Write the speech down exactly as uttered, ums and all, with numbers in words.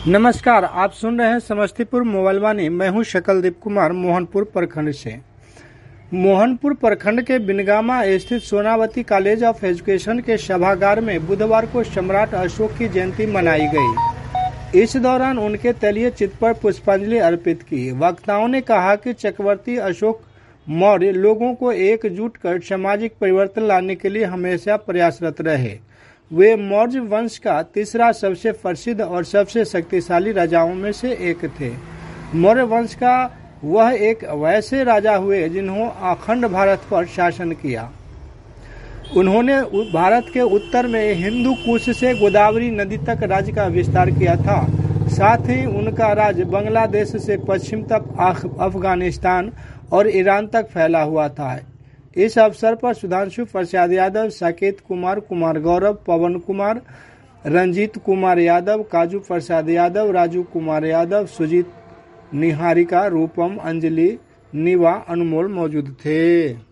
नमस्कार, आप सुन रहे हैं समस्तीपुर मोबाइल वाणी। मैं हूं शकलदीप कुमार, मोहनपुर प्रखंड से। मोहनपुर प्रखंड के बिनगामा स्थित सोनावती कॉलेज ऑफ एजुकेशन के सभागार में बुधवार को सम्राट अशोक की जयंती मनाई गई। इस दौरान उनके तलीय चित्र पर पुष्पांजलि अर्पित की। वक्ताओं ने कहा कि चक्रवर्ती अशोक मौर्य लोगों को एकजुट कर सामाजिक परिवर्तन लाने के लिए हमेशा प्रयासरत रहे। वे मौर्य वंश का तीसरा सबसे प्रसिद्ध और सबसे शक्तिशाली राजाओं में से एक थे। मौर्य वंश का वह एक वैसे राजा हुए जिन्होंने अखंड भारत पर शासन किया। उन्होंने भारत के उत्तर में हिंदू कुश से गोदावरी नदी तक राज्य का विस्तार किया था। साथ ही उनका राज्य बांग्लादेश से पश्चिम तक अफगानिस्तान और ईरान तक फैला हुआ था। इस अवसर पर सुधांशु प्रसाद यादव, साकेत कुमार, कुमार गौरव, पवन कुमार, रंजीत कुमार यादव, काजू प्रसाद यादव, राजू कुमार यादव, सुजीत, निहारिका, रूपम, अंजलि, निवा, अनमोल मौजूद थे।